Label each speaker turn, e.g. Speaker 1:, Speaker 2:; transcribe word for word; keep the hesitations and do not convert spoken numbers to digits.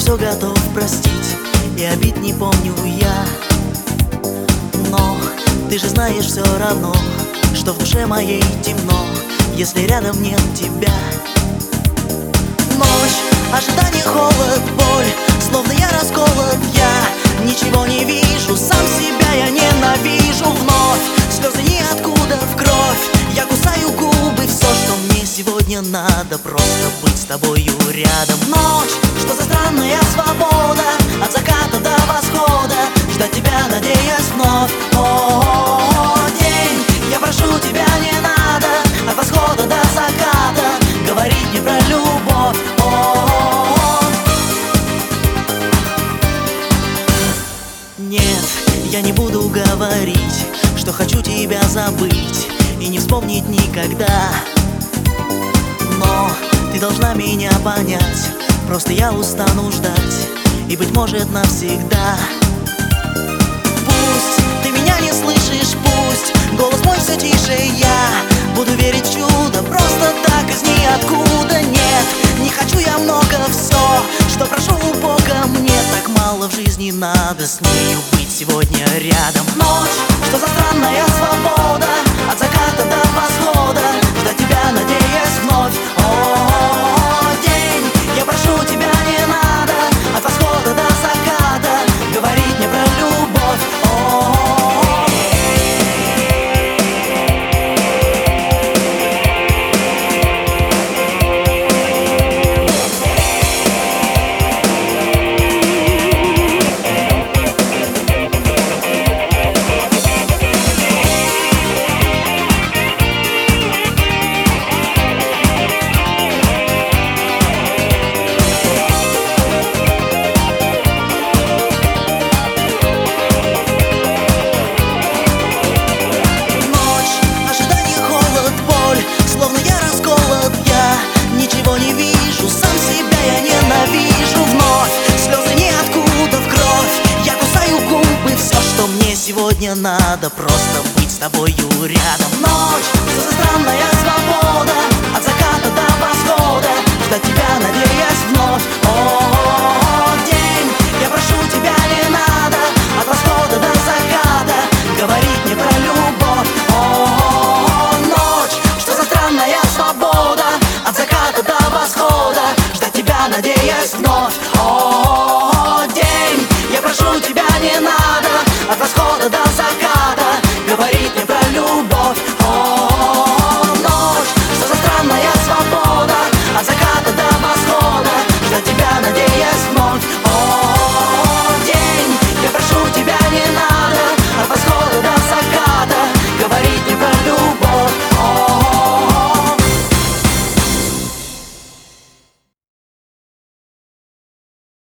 Speaker 1: все готов простить, и обид не помню я. Но ты же знаешь все равно, что в душе моей темно, если рядом нет тебя. Ночь, ожидание, холод, боль, словно я расколот, я ничего не вижу, сам себя я ненавижу. Вновь слезы ниоткуда в кровь, я кусаю губы, все, что мне сегодня надо, просто быть с тобою рядом. Ночь, что за странная свобода, от заката до восхода, ждать тебя, надеясь вновь. О, день, я прошу тебя, не надо, от восхода до заката говорить мне про любовь. О, нет, я не буду говорить, что хочу тебя забыть и не вспомнить никогда. Но ты должна меня понять, просто я устану ждать, и, быть может, навсегда. Пусть ты меня не слышишь, пусть голос мой все тише, я буду верить в чудо, просто так из ниоткуда. Нет, не хочу я много, все, что прошу у Бога, мне так мало в жизни надо с нею быть сегодня рядом. Ночь, что за странная свобода, от заката до восхода, ждать тебя, надеясь вновь. О, день, я прошу тебя, не надо, от восхода до заката говорить мне про любовь. О, сегодня надо просто быть с тобою рядом. Ночь, что за странная свобода, от заката до восхода, ждать тебя, надеясь вновь. О, день, я прошу тебя, не надо, от восхода до заката говорить мне про любовь. О, ночь, что за странная свобода, от заката до восхода, ждать тебя, надеясь вновь.